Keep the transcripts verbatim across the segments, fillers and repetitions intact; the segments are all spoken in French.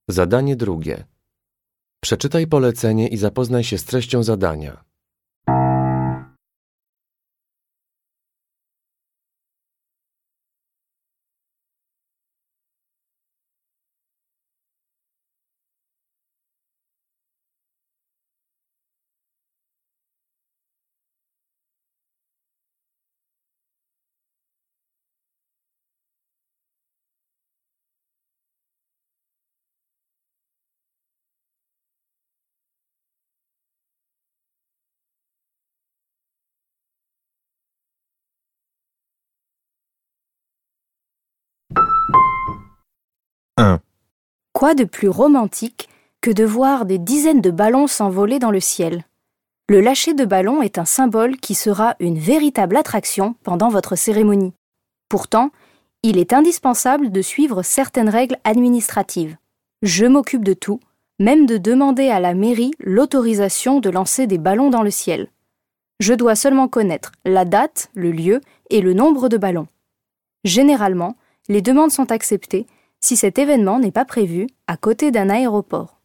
Zadanie drugie. Przeczytaj polecenie i zapoznaj się z treścią zadania. un. Quoi de plus romantique que de voir des dizaines de ballons s'envoler dans le ciel? Le lâcher de ballons est un symbole qui sera une véritable attraction pendant votre cérémonie. Pourtant, il est indispensable de suivre certaines règles administratives. Je m'occupe de tout, même de demander à la mairie l'autorisation de lancer des ballons dans le ciel. Je dois seulement connaître la date, le lieu et le nombre de ballons. Généralement, les demandes sont acceptées si cet événement n'est pas prévu à côté d'un aéroport.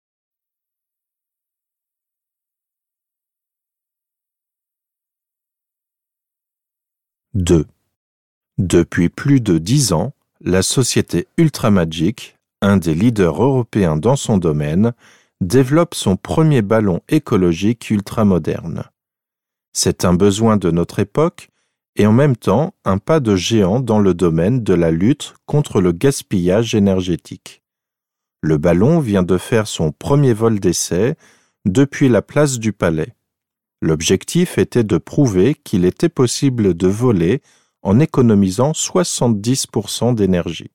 deux. Depuis plus de dix ans, la société Ultramagic, un des leaders européens dans son domaine, développe son premier ballon écologique ultramoderne. C'est un besoin de notre époque et en même temps un pas de géant dans le domaine de la lutte contre le gaspillage énergétique. Le ballon vient de faire son premier vol d'essai depuis la place du Palais. L'objectif était de prouver qu'il était possible de voler en économisant soixante-dix pour cent d'énergie.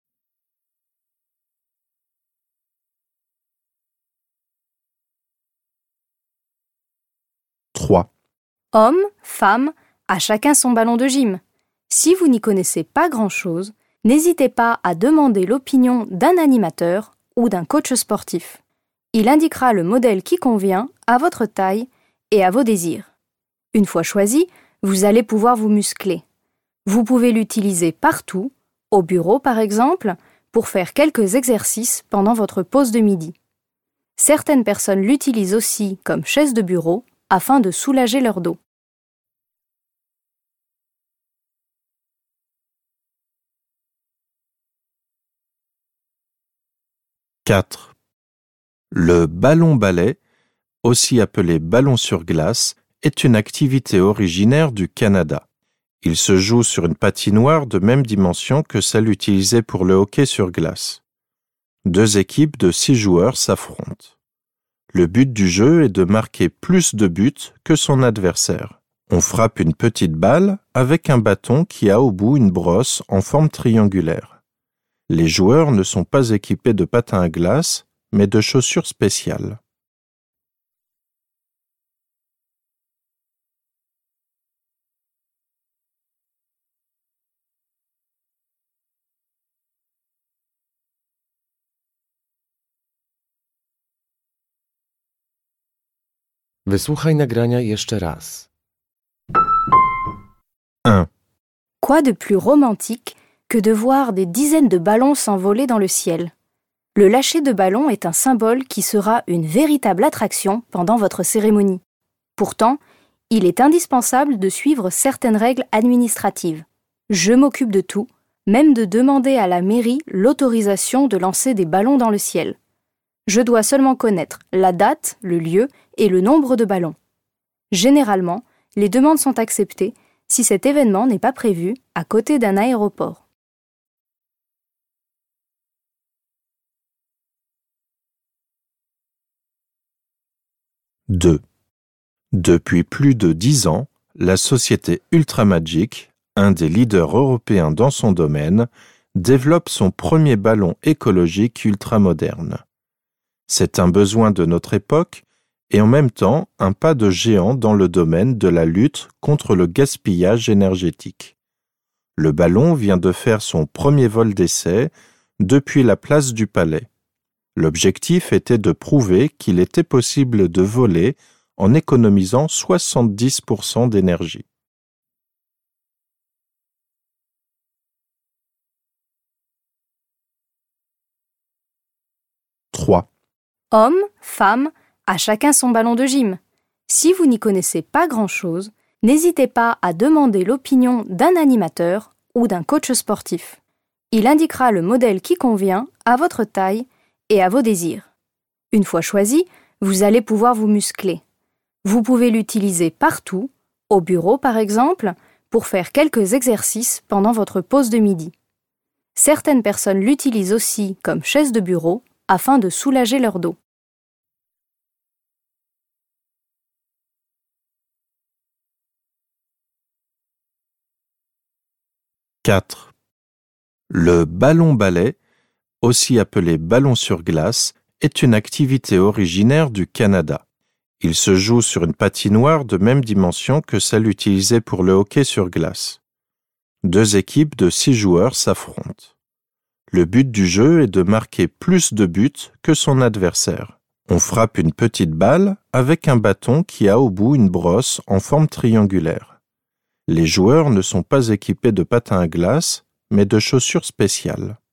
trois. Hommes, femmes, à chacun son ballon de gym. Si vous n'y connaissez pas grand-chose, n'hésitez pas à demander l'opinion d'un animateur ou d'un coach sportif. Il indiquera le modèle qui convient à votre taille et à vos désirs. Une fois choisi, vous allez pouvoir vous muscler. Vous pouvez l'utiliser partout, au bureau par exemple, pour faire quelques exercices pendant votre pause de midi. Certaines personnes l'utilisent aussi comme chaise de bureau afin de soulager leur dos. quatre. Le ballon-ballet, aussi appelé ballon sur glace, est une activité originaire du Canada. Il se joue sur une patinoire de même dimension que celle utilisée pour le hockey sur glace. Deux équipes de six joueurs s'affrontent. Le but du jeu est de marquer plus de buts que son adversaire. On frappe une petite balle avec un bâton qui a au bout une brosse en forme triangulaire. Les joueurs ne sont pas équipés de patins à glace, mais de chaussures spéciales. Wysłuchaj nagrania jeszcze raz. un. Quoi de plus romantique que de voir des dizaines de ballons s'envoler dans le ciel? Le lâcher de ballons est un symbole qui sera une véritable attraction pendant votre cérémonie. Pourtant, il est indispensable de suivre certaines règles administratives. Je m'occupe de tout, même de demander à la mairie l'autorisation de lancer des ballons dans le ciel. Je dois seulement connaître la date, le lieu et le nombre de ballons. Généralement, les demandes sont acceptées si cet événement n'est pas prévu à côté d'un aéroport. deux. Depuis plus de dix ans, la société Ultramagic, un des leaders européens dans son domaine, développe son premier ballon écologique ultramoderne. C'est un besoin de notre époque et en même temps un pas de géant dans le domaine de la lutte contre le gaspillage énergétique. Le ballon vient de faire son premier vol d'essai depuis la place du Palais. L'objectif était de prouver qu'il était possible de voler en économisant soixante-dix pour cent d'énergie. trois. Hommes, femmes, à chacun son ballon de gym. Si vous n'y connaissez pas grand-chose, n'hésitez pas à demander l'opinion d'un animateur ou d'un coach sportif. Il indiquera le modèle qui convient à votre taille et à vos désirs. Une fois choisi, vous allez pouvoir vous muscler. Vous pouvez l'utiliser partout, au bureau par exemple, pour faire quelques exercices pendant votre pause de midi. Certaines personnes l'utilisent aussi comme chaise de bureau afin de soulager leur dos. quatre. Le ballon-ballet, aussi appelé ballon sur glace, est une activité originaire du Canada. Il se joue sur une patinoire de même dimension que celle utilisée pour le hockey sur glace. Deux équipes de six joueurs s'affrontent. Le but du jeu est de marquer plus de buts que son adversaire. On frappe une petite balle avec un bâton qui a au bout une brosse en forme triangulaire. Les joueurs ne sont pas équipés de patins à glace, mais de chaussures spéciales.